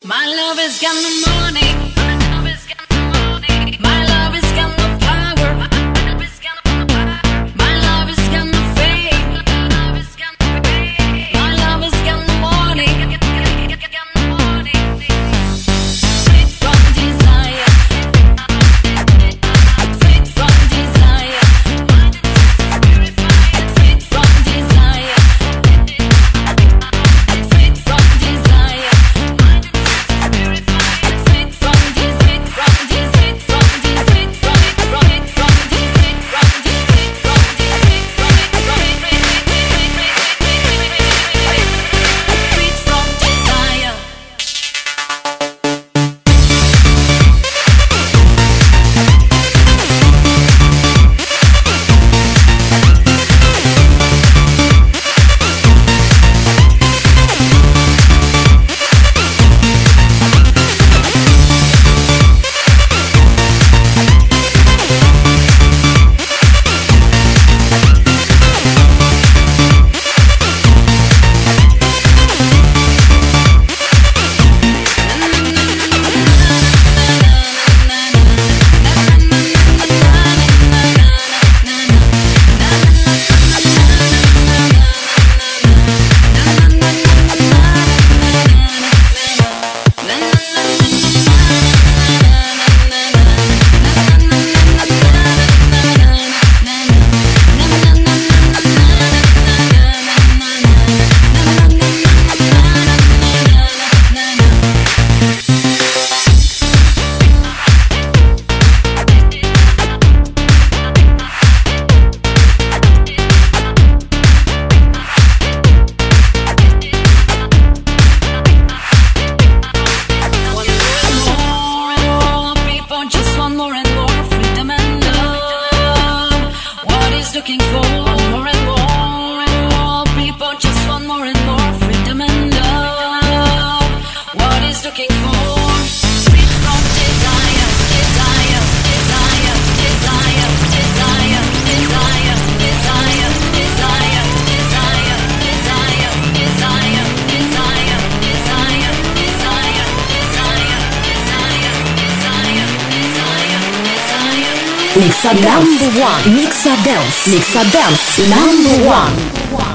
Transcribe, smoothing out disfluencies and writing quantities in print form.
My love has got no money. My love has got no money. My love has got no power. My love has got no power. My love has got no fame. My love has got no fame. My love has got no money. Got no money. Straight from desire. Straight from desire. Straight from desire. Straight from desire. Looking for more and more. People just want more and more freedom and love. What is looking for? Sweet from desire, desire, desire, desire, desire, desire, desire, desire, desire, desire, desire, desire, desire, desire, desire, desire, desire, desire. Mixa Dance, Mixa Dance, Mixa Dance, number one.